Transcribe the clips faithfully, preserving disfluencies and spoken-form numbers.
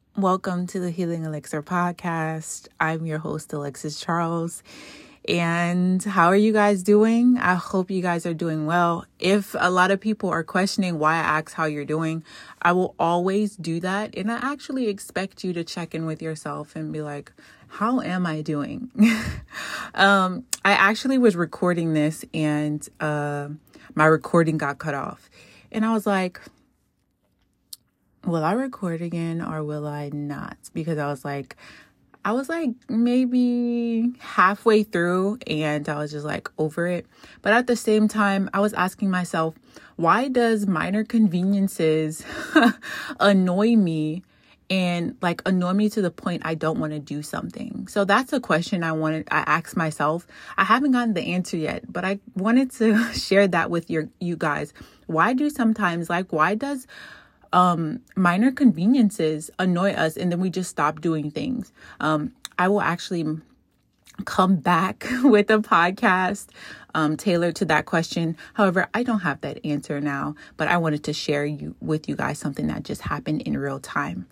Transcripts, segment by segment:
Welcome to the Healing Elixir podcast. I'm your host, Alexis Charles. And how are you guys doing? I hope you guys are doing well. If a lot of people are questioning why I ask how you're doing, I will always do that. And I actually expect you to check in with yourself and be like, how am I doing? um, I actually was recording this and uh, my recording got cut off. And I was like, will I record again or will I not? Because I was like, I was like maybe halfway through and I was just like over it. But at the same time, I was asking myself, why does minor conveniences annoy me and like annoy me to the point I don't want to do something? So that's a question I wanted, I asked myself. I haven't gotten the answer yet, but I wanted to share that with your, you guys. Why do sometimes like, why does Um, minor conveniences annoy us and then we just stop doing things? Um, I will actually come back with a podcast um, tailored to that question. However, I don't have that answer now, but I wanted to share you with you guys something that just happened in real time.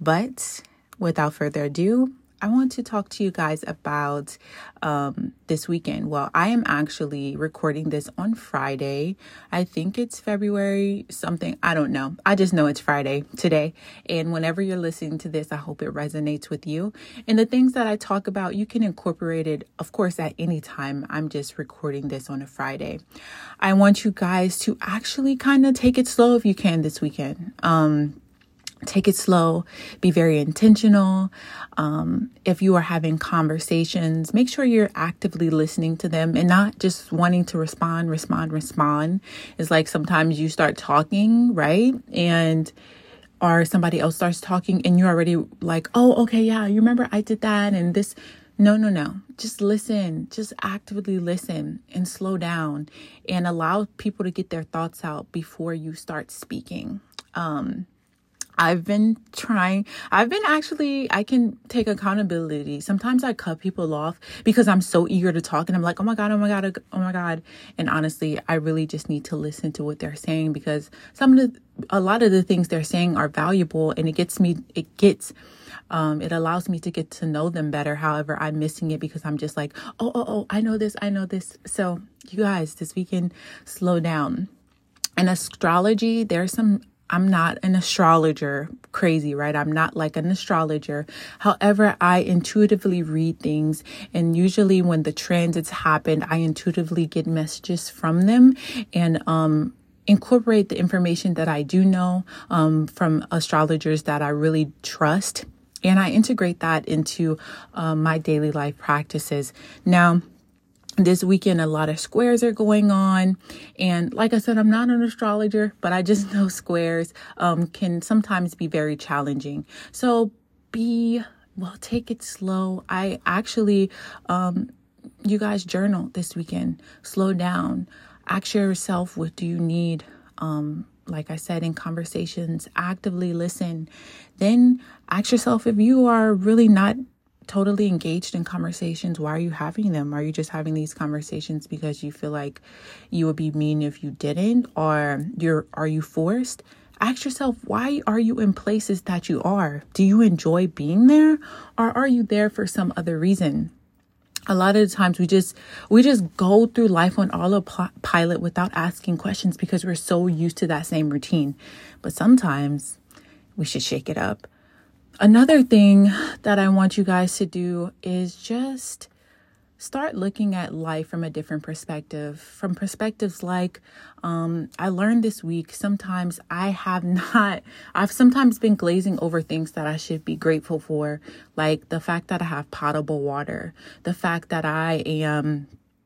But without further ado, I want to talk to you guys about um, this weekend. Well, I am actually recording this on Friday. I think it's February something. I don't know. I just know it's Friday today. And whenever you're listening to this, I hope it resonates with you. And the things that I talk about, you can incorporate it, of course, at any time. I'm just recording this on a Friday. I want you guys to actually kind of take it slow if you can this weekend. Um, Take it slow, be very intentional. Um, if you are having conversations, make sure you're actively listening to them and not just wanting to respond, respond, respond. It's like sometimes you start talking, right? And or somebody else starts talking and you're already like, oh, okay, yeah, you remember I did that and this. No, no, no. Just listen. Just actively listen and slow down and allow people to get their thoughts out before you start speaking. Um, I've been trying, I've been actually, I can take accountability. Sometimes I cut people off because I'm so eager to talk and I'm like, oh my God, oh my God, oh my God. And honestly, I really just need to listen to what they're saying because some of the, a lot of the things they're saying are valuable and it gets me, it gets, um, it allows me to get to know them better. However, I'm missing it because I'm just like, oh, oh, oh, I know this, I know this. So you guys, this weekend, slow down. In astrology, there's some I'm not an astrologer, crazy, right? I'm not like an astrologer. However, I intuitively read things. And usually when the transits happen, I intuitively get messages from them and um, incorporate the information that I do know um, from astrologers that I really trust. And I integrate that into uh, my daily life practices. Now, this weekend, a lot of squares are going on. And like I said, I'm not an astrologer, but I just know squares um, can sometimes be very challenging. So be, well, take it slow. I actually, um, you guys journal this weekend, slow down, ask yourself, what do you need? Um, like I said, in conversations, actively listen. Then ask yourself if you are really not totally engaged in conversations, why are you having them? Are you just having these conversations because you feel like you would be mean if you didn't? Or you're are you forced? Ask yourself, why are you in places that you are? Do you enjoy being there? Or are you there for some other reason? A lot of the times we just we just go through life on autopilot without asking questions because we're so used to that same routine. But sometimes we should shake it up. Another thing that I want you guys to do is just start looking at life from a different perspective, from perspectives like um, I learned this week. Sometimes I have not, I've sometimes been glazing over things that I should be grateful for, like the fact that I have potable water, the fact that I am,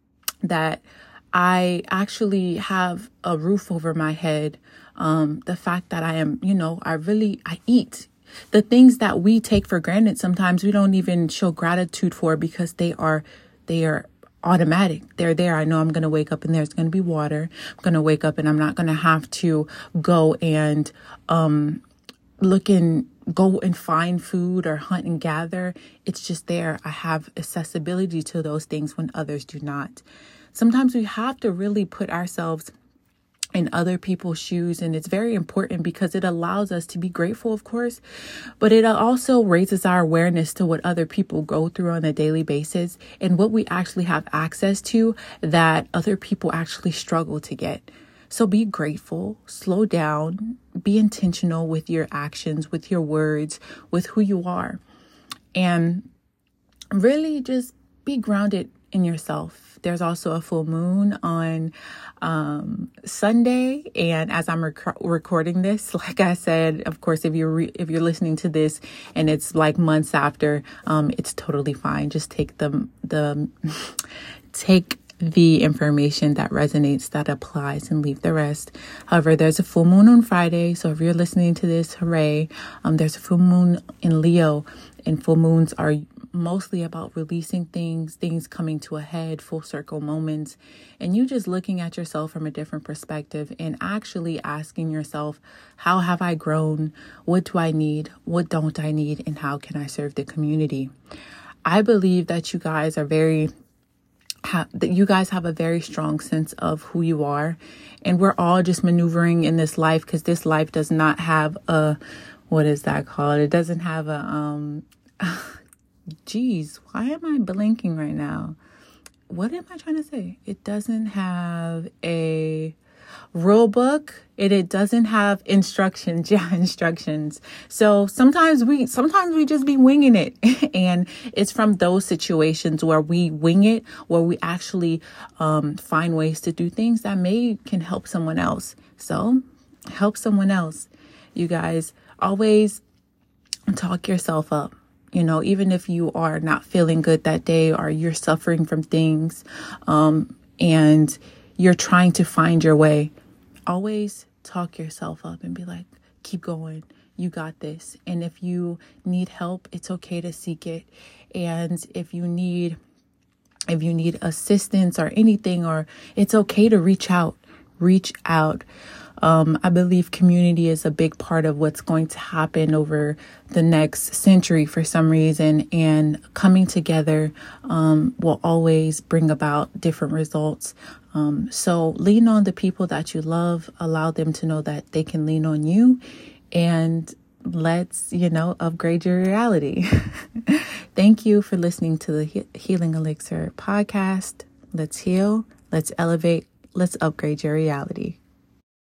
that I actually have a roof over my head, um, the fact that I am, you know, I really, I eat. The things that we take for granted, sometimes we don't even show gratitude for because they are, they are automatic. They're there. I know I'm going to wake up and there's going to be water. I'm going to wake up and I'm not going to have to go and, um, look and go and find food or hunt and gather. It's just there. I have accessibility to those things when others do not. Sometimes we have to really put ourselves in other people's shoes. And it's very important because it allows us to be grateful, of course, but it also raises our awareness to what other people go through on a daily basis and what we actually have access to that other people actually struggle to get. So be grateful, slow down, be intentional with your actions, with your words, with who you are, and really just be grounded in yourself. There's also a full moon on um, Sunday, and as I'm rec- recording this, like I said, of course, if you're re- if you're listening to this and it's like months after, um, it's totally fine. Just take the the take the information that resonates, that applies, and leave the rest. However, there's a full moon on Friday, so if you're listening to this, hooray! Um, there's a full moon in Leo, and full moons are mostly about releasing things, things coming to a head, full circle moments, and you just looking at yourself from a different perspective and actually asking yourself, how have I grown? What do I need? What don't I need? And how can I serve the community? I believe that you guys are very Ha- that you guys have a very strong sense of who you are, and we're all just maneuvering in this life because this life does not have a, what is that called? It doesn't have a, um, geez, why am I blinking right now? What am I trying to say? It doesn't have a rule book. It, it doesn't have instructions. Yeah, instructions. So sometimes we, sometimes we just be winging it. And it's from those situations where we wing it, where we actually um, find ways to do things that may can help someone else. So help someone else. You guys always talk yourself up. You know, even if you are not feeling good that day or you're suffering from things um, and you're trying to find your way, always talk yourself up and be like, keep going. You got this. And if you need help, it's okay to seek it. And if you need, if you need assistance or anything, or it's okay to reach out, reach out. Um, I believe community is a big part of what's going to happen over the next century for some reason, and coming together um, will always bring about different results. Um, so lean on the people that you love, allow them to know that they can lean on you, and let's, you know, upgrade your reality. Thank you for listening to the he- Healing Elixir podcast. Let's heal, let's elevate, let's upgrade your reality.